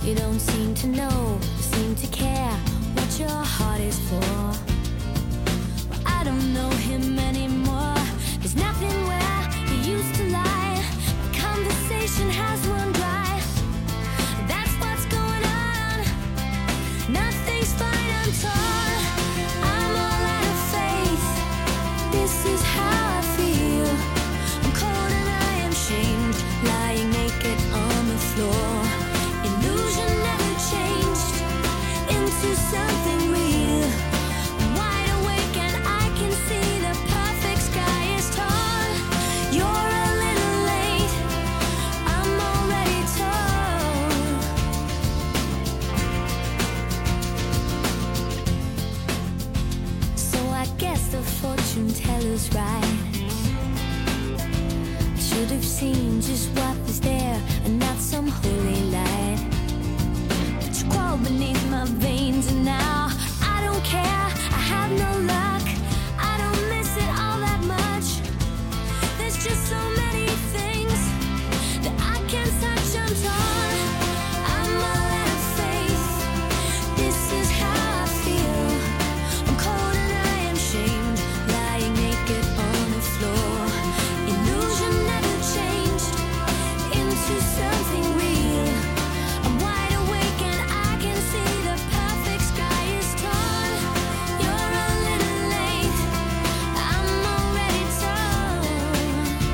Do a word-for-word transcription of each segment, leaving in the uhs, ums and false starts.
You don't seem to know, seem to care what your heart is for. Well, I don't know him anymore. There's nothing where he used to lie. The conversation has run dry. That's what's going on. Nothing's fine, I'm torn. I'm all out of faith. This is how I feel. I'm cold and I am shamed, lying naked on the floor. Illusion never changed into something real. I'm wide awake and I can see the perfect sky is torn. You're a little late, I'm already torn. So I guess the fortune teller's right. I should have seen just what was there and not some holy light. But you crawl beneath my veins and now I don't care, I have no luck. I don't miss it all that much. There's just so many things that I can't touch, I'm torn. I'm all out of faith. This is how I feel. I'm cold and I am shamed, lying naked on the floor. Illusion never changed into something real. I'm wide awake and I can see the perfect sky is torn. You're a little late, I'm already torn.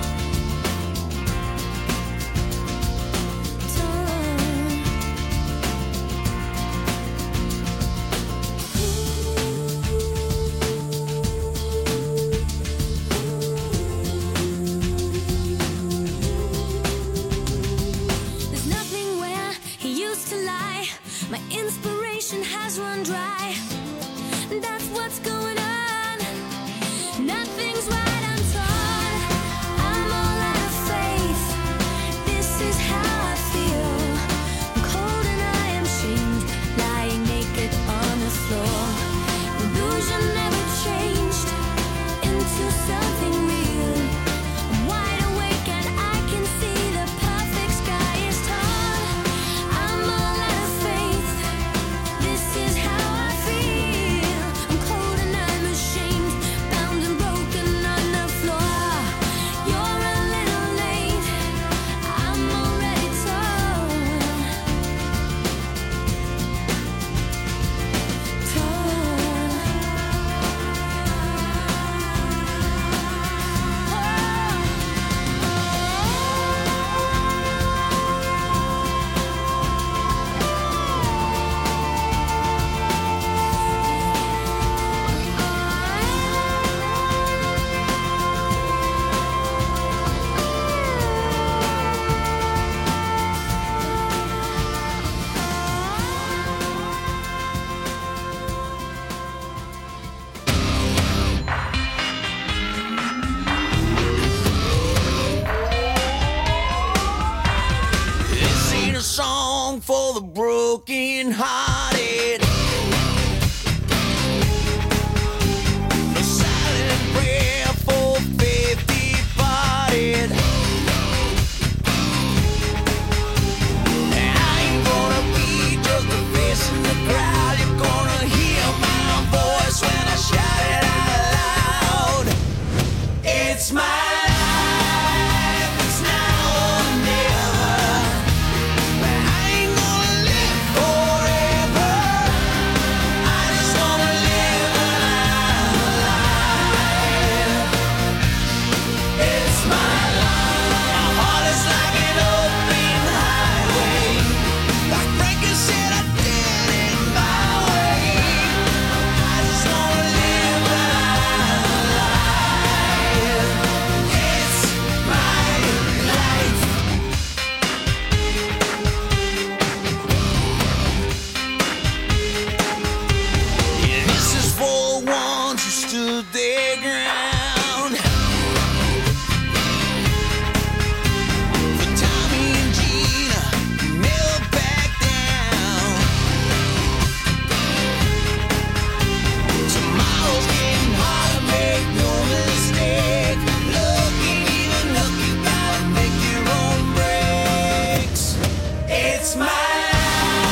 There's nothing where he used to lie. My inspiration has run dry. That's what's going on. Nothing's right, I'm torn. I'm all out of faith. This is how I feel. I'm cold and I am shamed, lying naked on the floor. Illusion never changed into something real. I'm wide awake and I can see the perfect sky is torn. I'm all out of faith. This is how I feel. I'm cold and I'm ashamed, bound and broken on the floor. You're a little late, I'm already torn. This ain't a song for the broken hearted. A silent prayer for faith departed. I ain't gonna be just a face in the crowd. You're gonna hear my voice when I shout it out loud. It's my life, it's now or never. I ain't gonna live forever. I just wanna live alive. It's my life. My heart is like an open highway. Like Frankie said, I did it my way. I just wanna live alive. It's my life. Yeah, this is for ones who stood their ground. For Tommy and Gina, who never backed down. Tomorrow's getting harder, make no mistake. Look, ain't even look, you gotta make your own breaks. It's my life.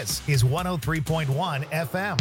This is one oh three point one F M.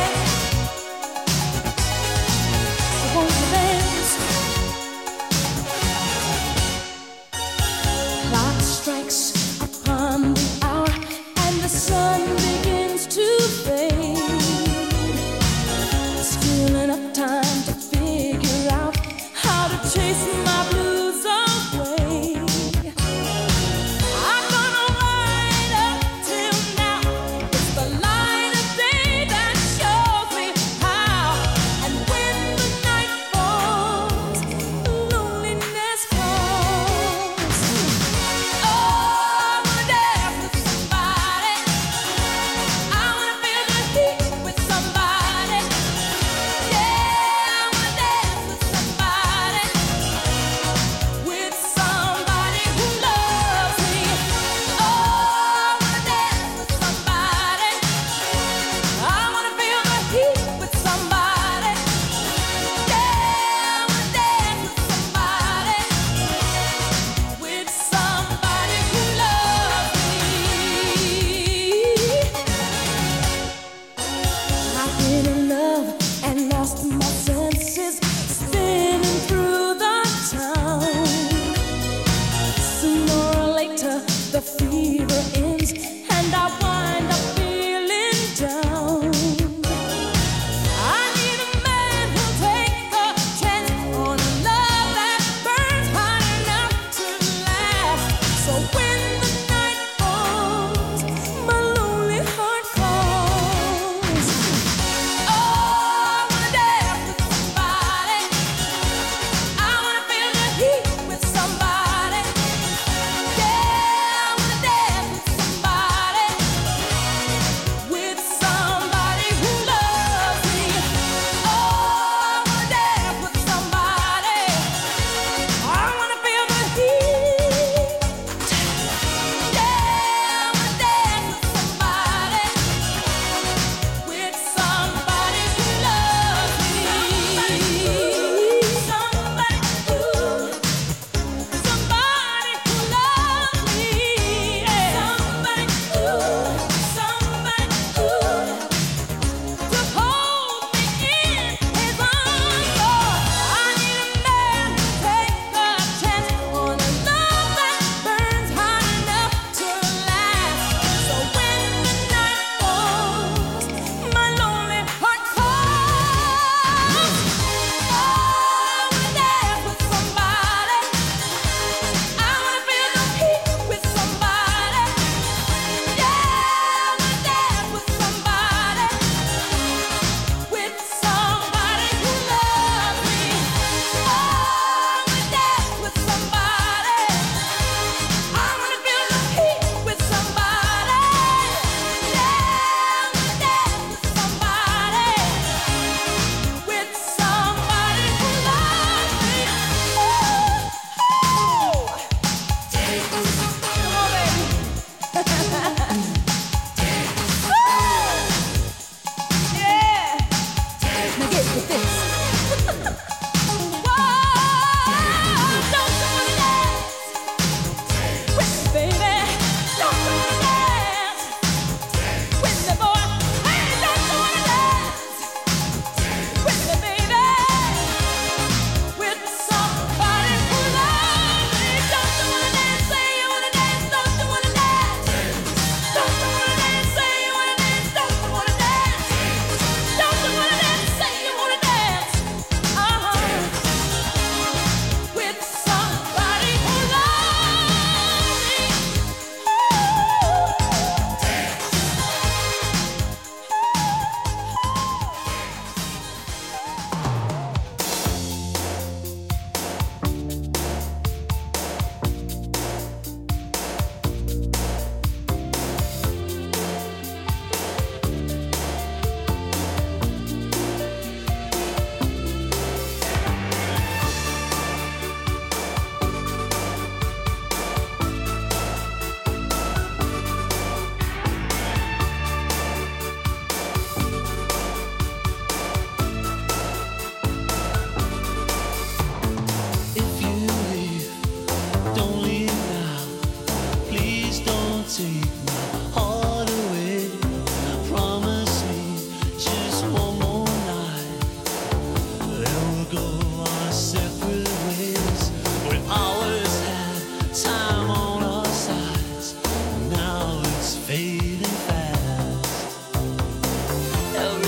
Won't you dance?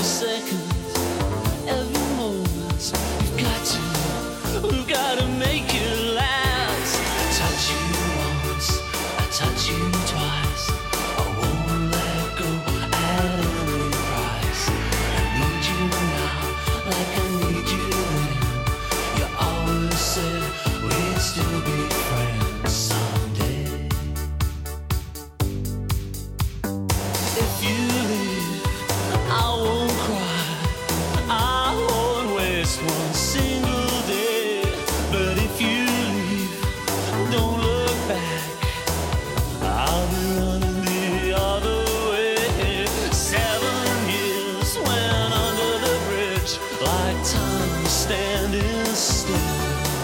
every second, every moment. You've got to, you've got to make it last. I touch you once, I touch you twice. I won't let go at any price. I need you now, like I need you then. You always said we'd still be friends someday. If you leave, I won't cry. I won't waste one single day. But if you leave, don't look back. I'll be running the other way. Seven years went under the bridge, like time standing still.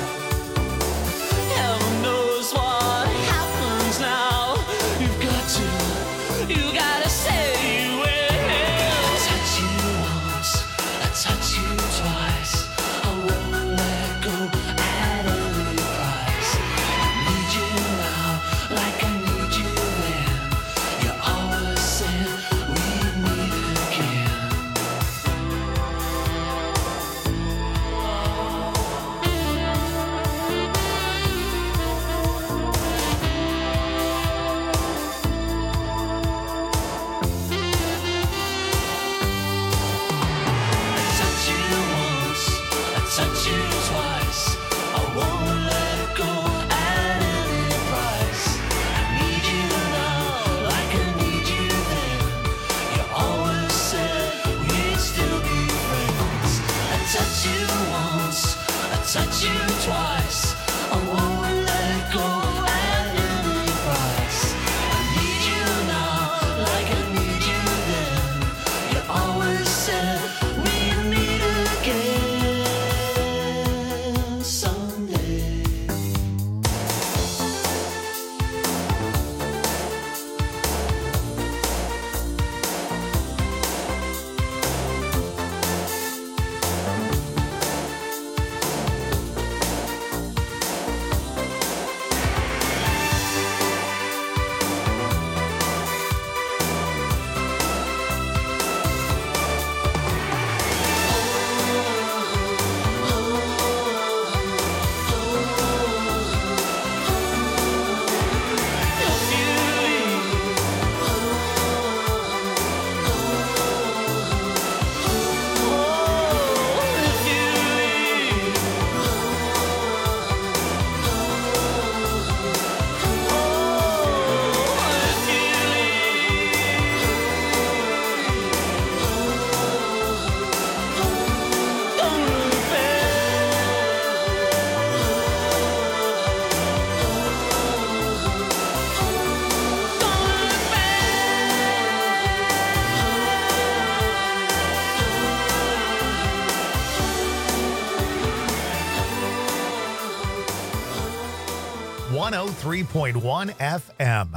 Heaven knows what happens now. You've got to, you gotta say you will. I touch you once, I touch you twice. I won't let go at any price. I need you now, like I need you then. You always said we'd meet again. I touch you once, I touch you twice. I won't let go at any price. I need you now, like I need you then. You always said we'd still be friends. I touch you once, I touch you twice. I won't let go at any price. I need you now, like I need you then. You always said we'd meet again someday. If you leave, oh, if you leave, oh, if you leave, don't look back, don't look one oh three point one F M.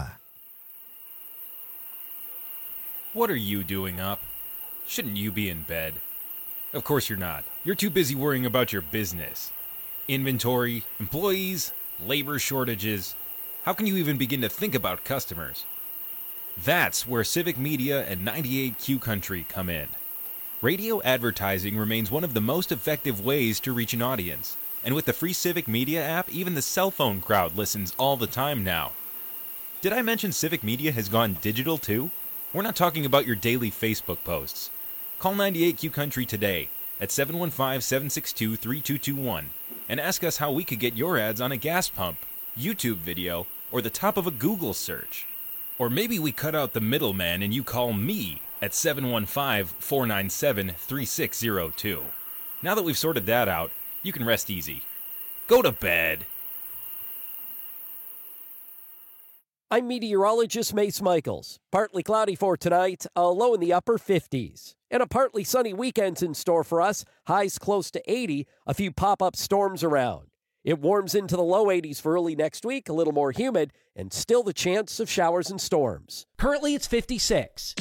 What are you doing up? Shouldn't you be in bed? Of course you're not. You're too busy worrying about your business. Inventory, employees, labor shortages. How can you even begin to think about customers? That's where Civic Media and ninety-eight Q Country come in. Radio advertising remains one of the most effective ways to reach an audience. And with the free Civic Media app, even the cell phone crowd listens all the time now. Did I mention Civic Media has gone digital too? We're not talking about your daily Facebook posts. Call ninety-eight Q Country today at seven one five, seven six two, three two two one and ask us how we could get your ads on a gas pump, YouTube video, or the top of a Google search. Or maybe we cut out the middleman and you call me at seven one five, four nine seven, three six zero two. Now that we've sorted that out, you can rest easy. Go to bed. I'm meteorologist Mace Michaels. Partly cloudy for tonight, a low in the upper fifties. And a partly sunny weekend's in store for us, highs close to eighty, a few pop-up storms around. It warms into the low eighties for early next week, a little more humid, and still the chance of showers and storms. Currently it's fifty-six.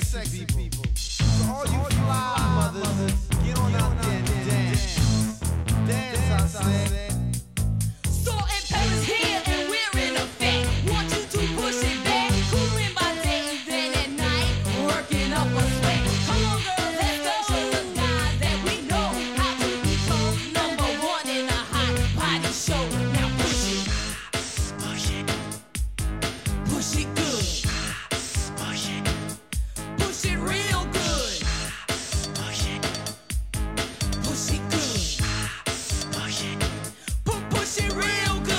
sexy people. So all you fly mothers, get on out there and dance. Dance, I said. Salt and pepper's here and we're in effect. Want you to push it back. Cooling by day, then at night, working up a sweat. Come on, girls, let's go show the guys that we know how to become number one in a hot body show. Now push it, push it, push it good, push it, push it real good, push it, push it good, push it, pu- push it real good.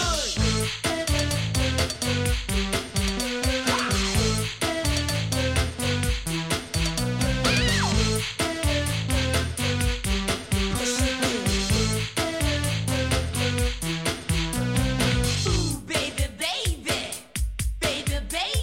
Ooh, baby, baby, baby, baby.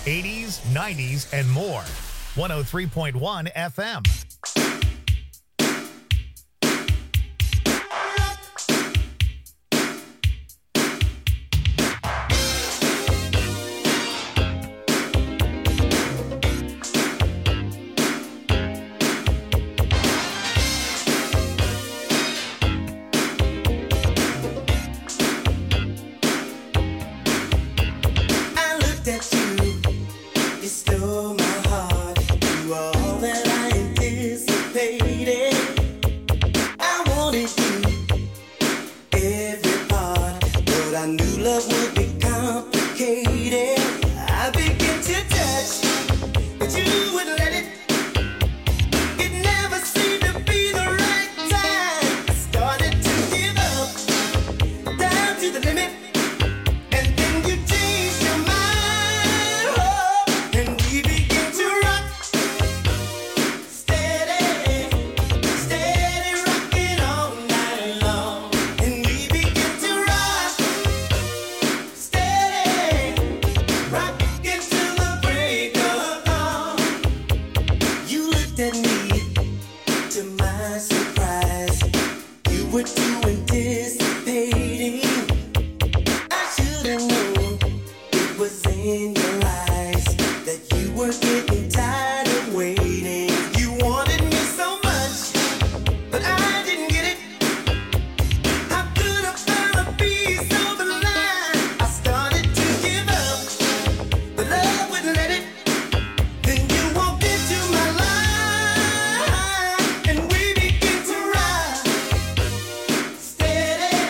eighties, nineties, and more. one oh three point one F M. I looked at you, you stole my heart. You were all that I anticipated. I wanted you, every part, but I knew love would be complicated. I began to touch, but you wouldn't let it. It never seemed to be the right time. I started to give up, down to the limit. And then you changed your mind, oh, and we began to rock, steady, steady rocking all night long. And we began to rock, steady, rocking till the break of dawn. You looked at me, to my surprise, you were too anticipating. I should've known it was in your eyes that you were getting tired of waiting. You wanted me so much, but I didn't get it. How could I find a piece of the line? I started to give up, but love wouldn't let it. Then you walked into my life, and we began to ride, steady.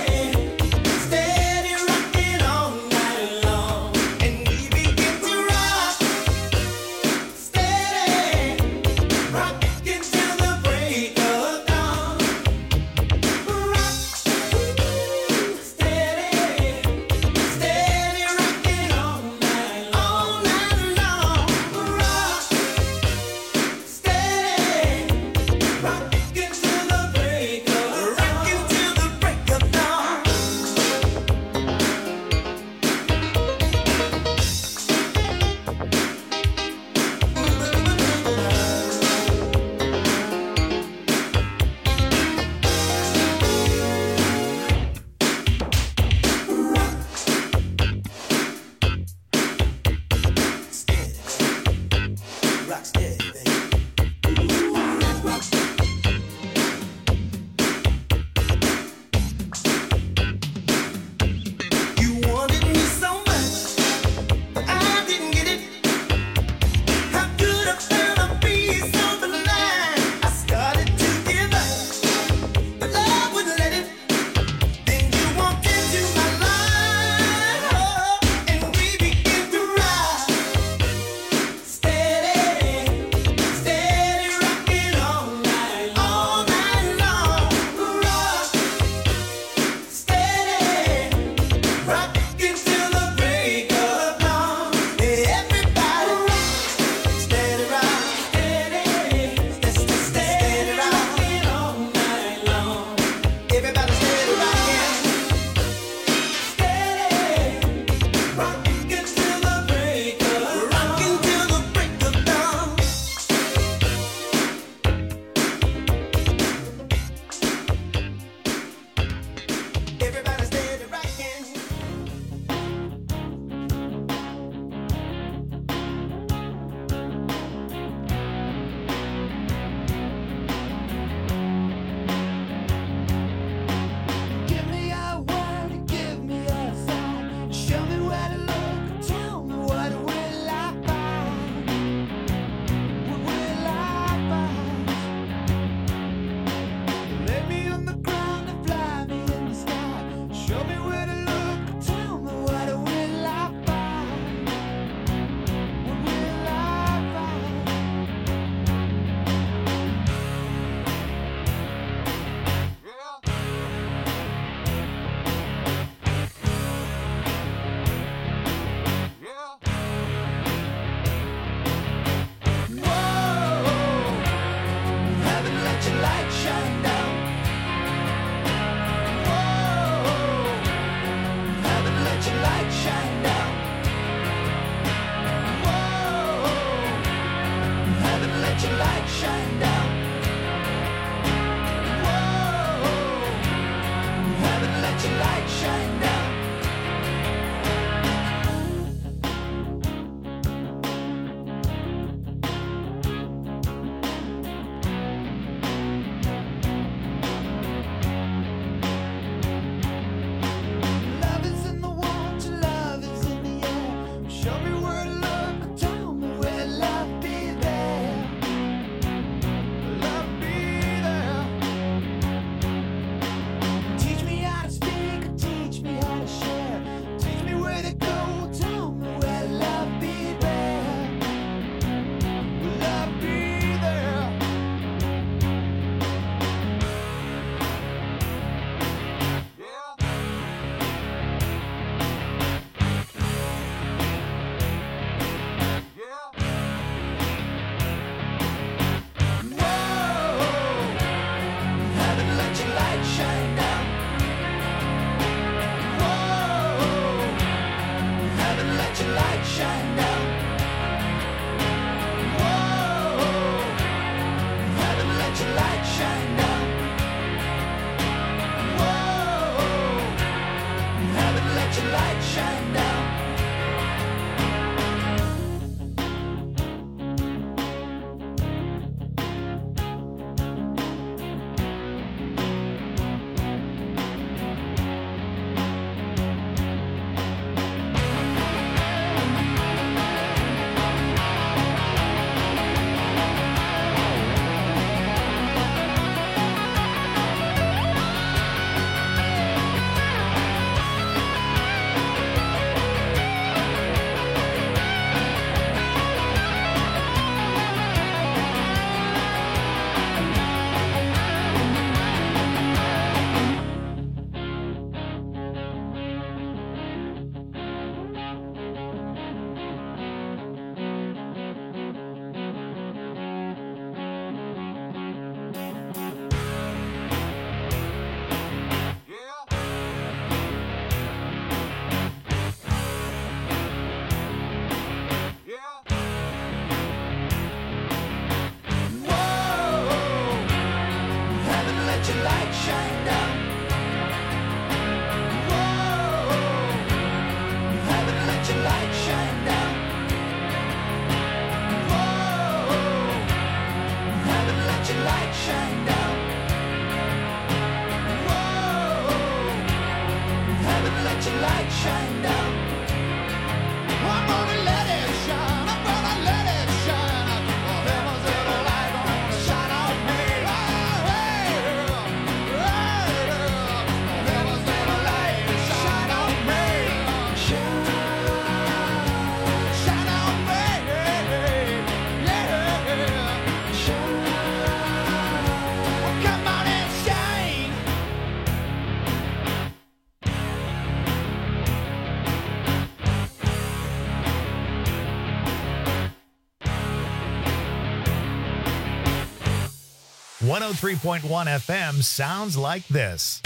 one oh three point one F M sounds like this.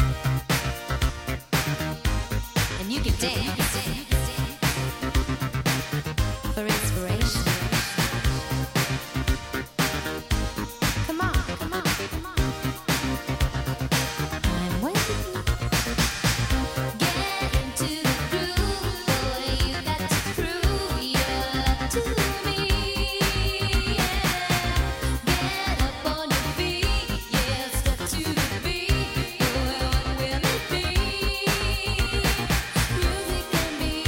And you can dance for inspiration. Come on, come on, come on. I'm waiting. Get into the groove, boy. You got to prove your love to me. Yeah. Get up on your feet, yeah. Step to the beat, boy. What will it be? Music can be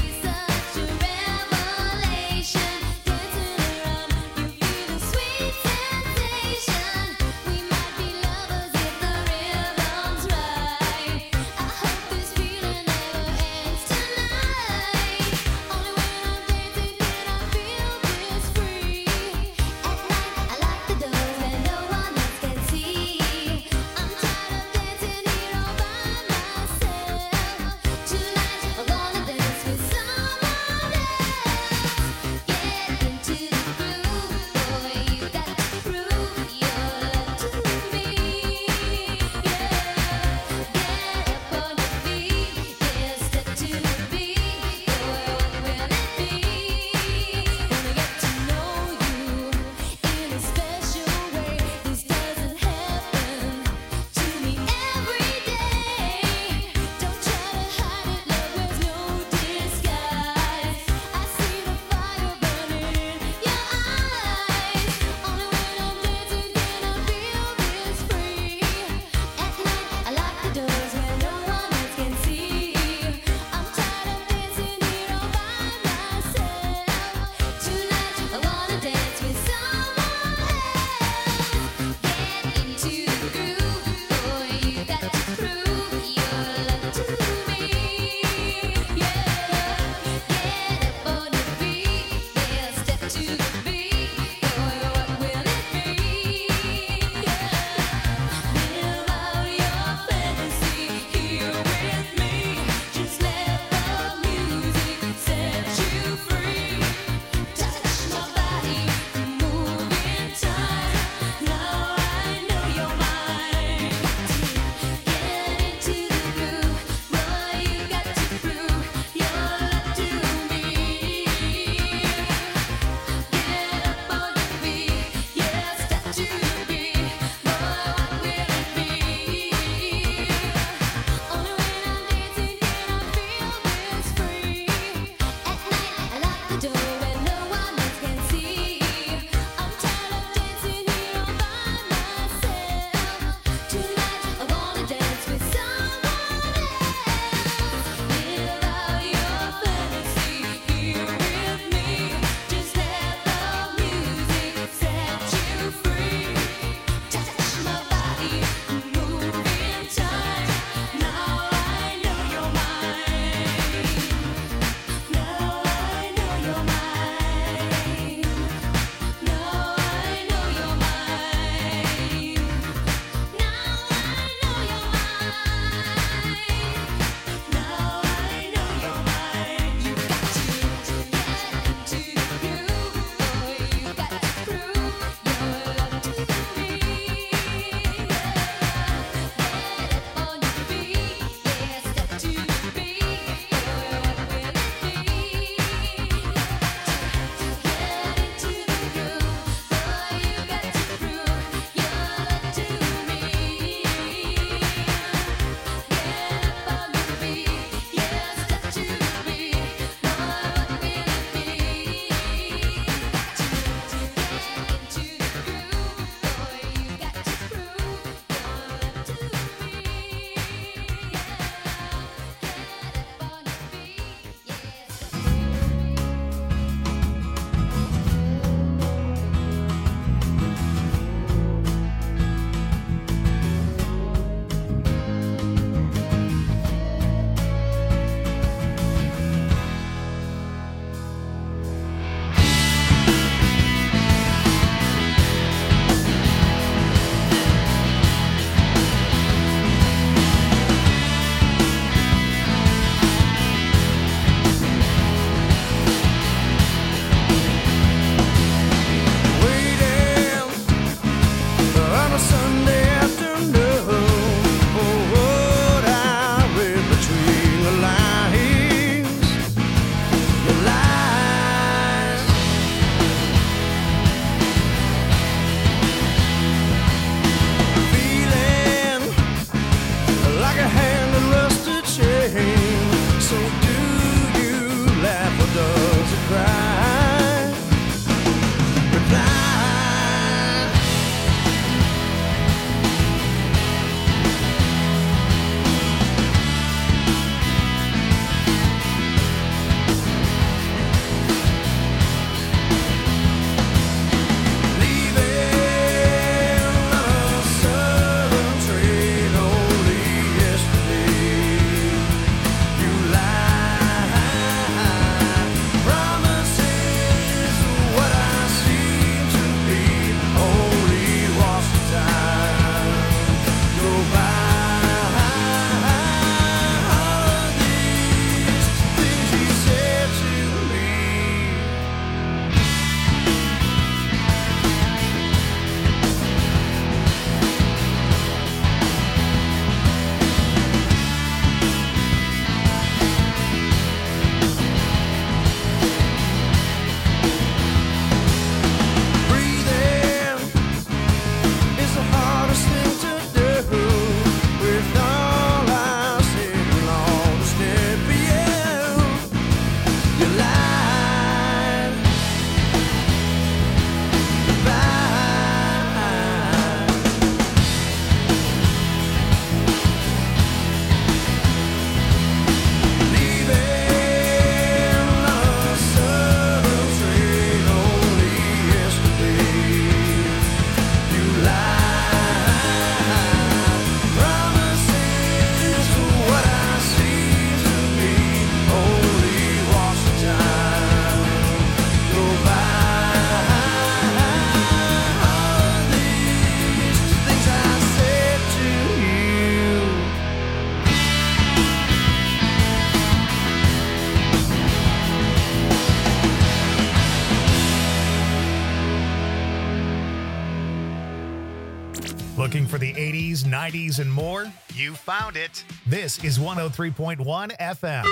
eighties, nineties, and more? You found it. This is one oh three point one F M.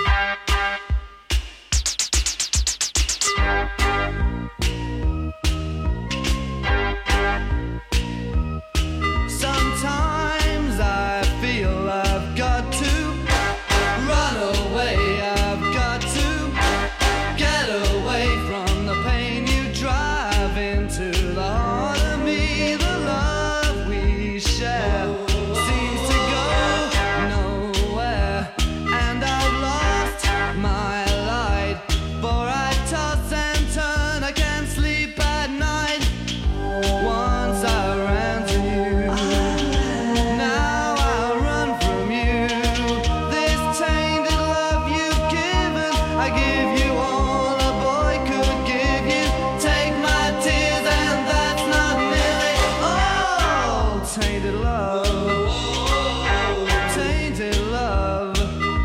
Sometimes I feel I've got to run away. I've got to get away from the pain you drive into the heart of me. The love we share seems to go nowhere, and I've lost my light. For I toss and turn, I can't sleep at night. Once I ran to you, now I run from you. This tainted love you've given, I give you all a boy could give you. Take my tears and that's not nearly all. Tainted love, tainted love.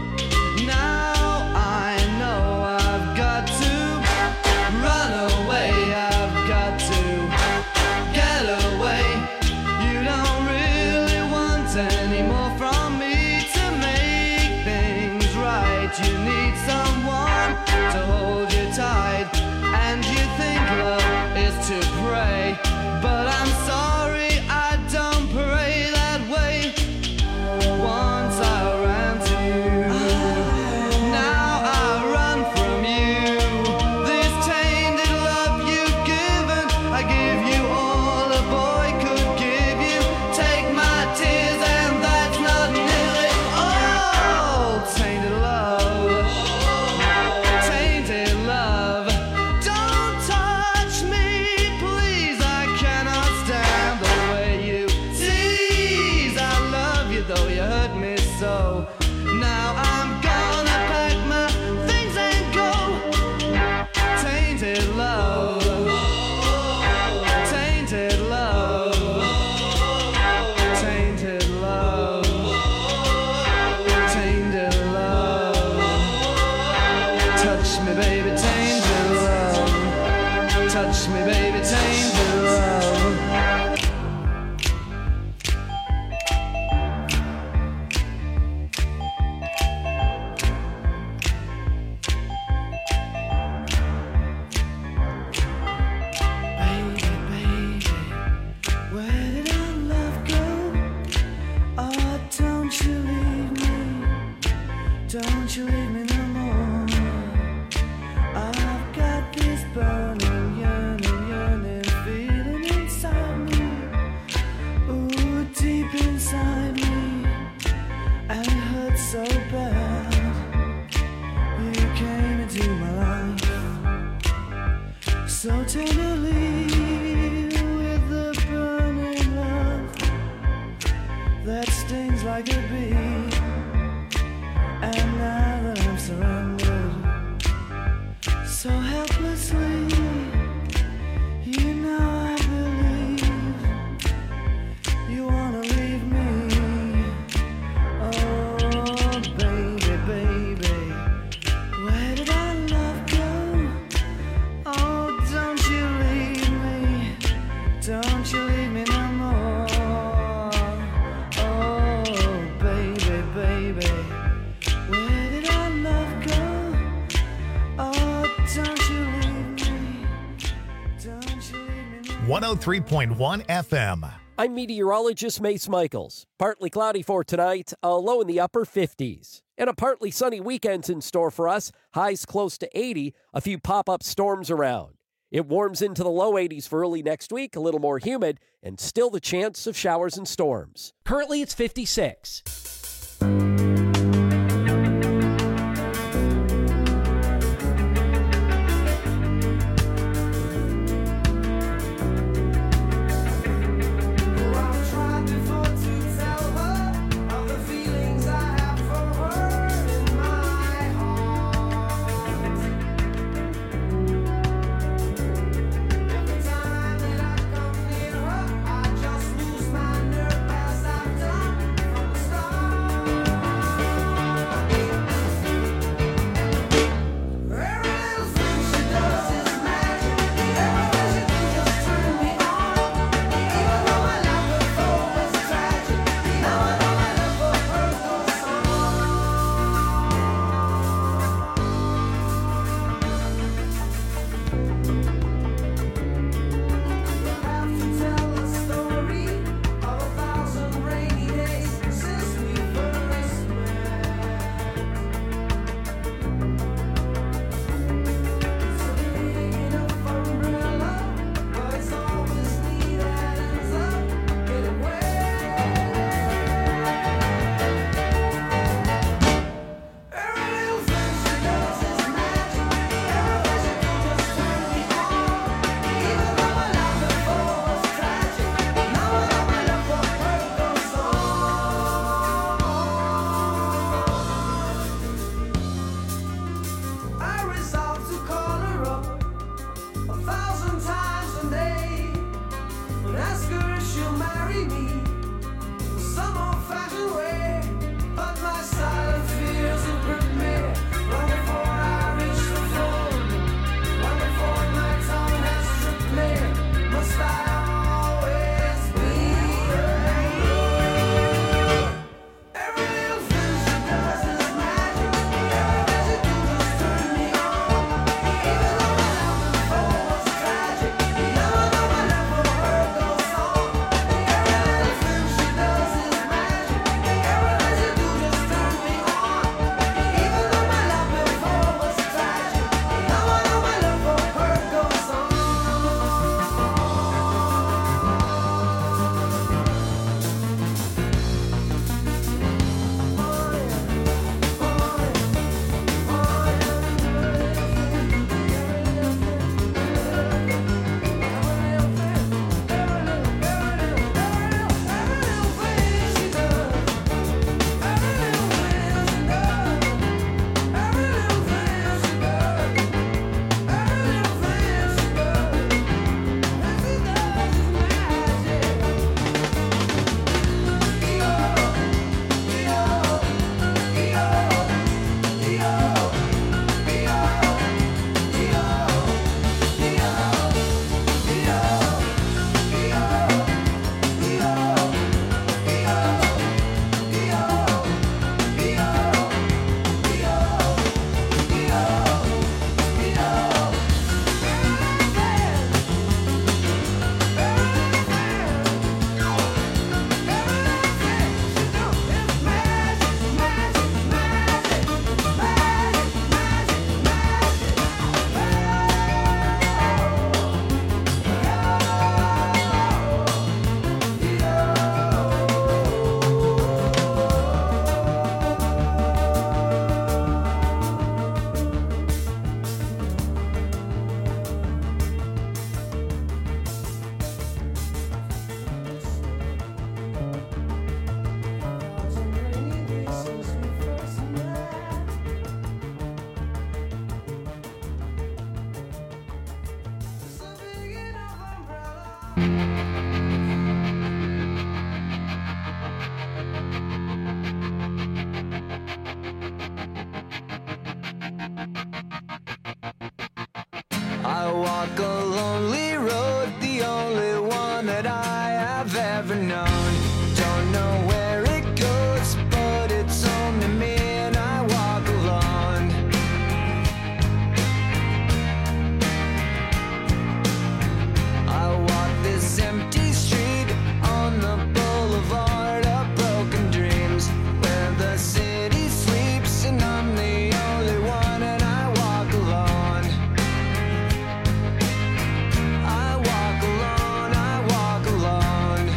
Now I know I've got to run away. I've got to get away. You don't really want any more from me to make things right. You need someone to hold you tight, and you think love is to pray. But I'm sorry, I don't pray that way. Once I ran to you, now I run from you. This tainted love you've given, I give you all a boy could give you. Take my tears and that's not nearly all. Tainted love, tainted love. Don't touch me, please. I cannot stand the way you tease. I love you though you hurt me so. Now I'm gonna pack my things and go. Tainted love, tainted love, tainted love, tainted love. Touch me, baby, tainted love. Touch me, baby, tainted love. Baby, baby, where did our love go? Oh, don't you leave me, don't you leave me no more. I've got this burning, yearning, yearning feeling inside me. Ooh, deep inside me, and it hurts so bad. You came into my life so tenderly, with the burning love that stings like a bee. And now that I'm surrounded so helplessly, you know I believe you wanna leave me. Oh, baby, baby, where did our love go? Oh, don't you leave me, don't you leave me no more. Oh, baby, baby, where did our love go? Oh, don't you leave me, don't you leave me no more. one oh three point one F M. I'm meteorologist Mace Michaels. Partly cloudy for tonight, a low in the upper fifties. And a partly sunny weekend's in store for us, highs close to eighty, a few pop-up storms around. It warms into the low eighties for early next week, a little more humid, and still the chance of showers and storms. Currently it's fifty-six. I've tried before to tell her of the feelings I have for her in my heart. Every time that I come near her, I just lose my nerve as I've done from the start. I walk a lonely road, the only one that I have ever known. Don't know where it goes, but it's home to me, and I walk alone. I walk this empty street on the boulevard of broken dreams, where the city sleeps and I'm the only one, and I walk alone. I walk alone, I walk alone.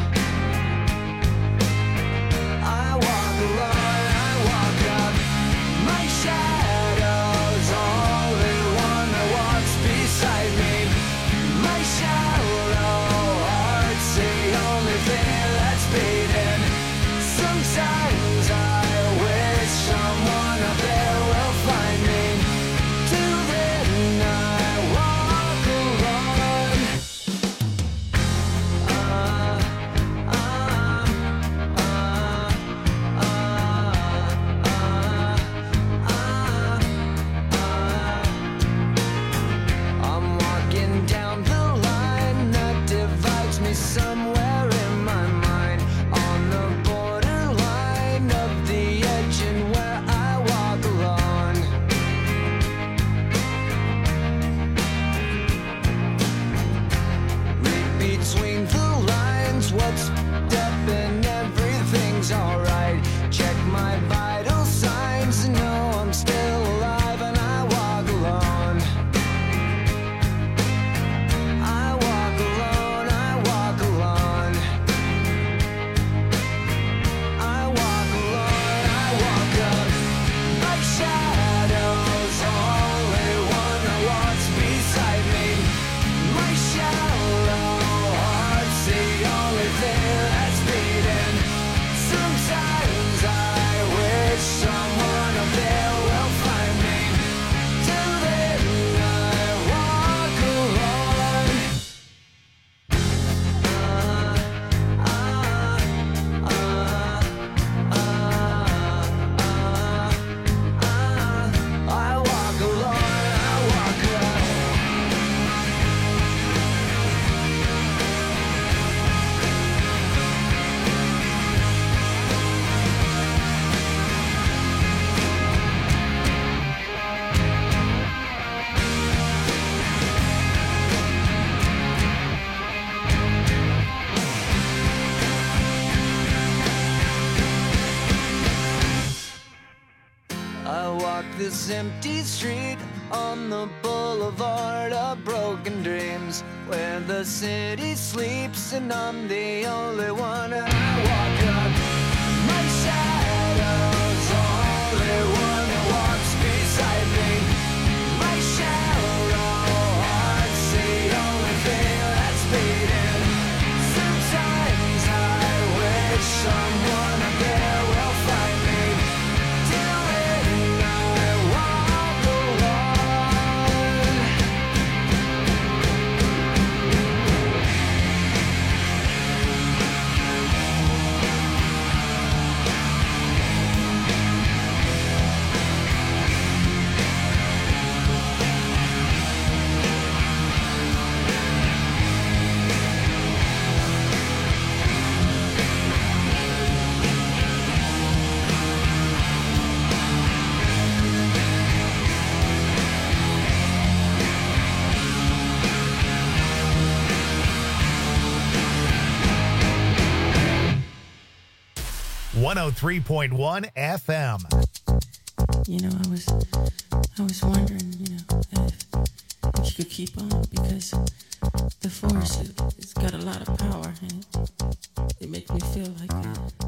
I walk alone, I walk up. My shadow's only one that walks beside me. My shallow heart's the only thing that's beating. Sometimes I wish someone up there will find me. Till then I walk alone. I'm walking down the line that divides me somewhere in my mind, on the borderline of the edge and where I walk alone. Read between the lines, what's up and everything's alright. Check my vital signs and know I'm still alive, and I walk alone. I walk alone, I walk alone. I walk alone, I walk up. My shadow's only one that walks beside me. My shallow heart's the only thing that's beating. Sometimes I wish someone up there will find me. Till then I walk alone. I walk alone, I walk alone. I walk this empty street on the boulevard of broken dreams, where the city sleeps and I'm the only one, and I walk up. My shadow's only one that walks beside me. My shallow heart's the only thing that's beating. Sometimes I wish someone up there will find me. Till then I walk alone. one oh three point one F M. You know, I was, I was wondering, you know, if, if you could keep on, because the force, it, it's got a lot of power, and it makes me feel like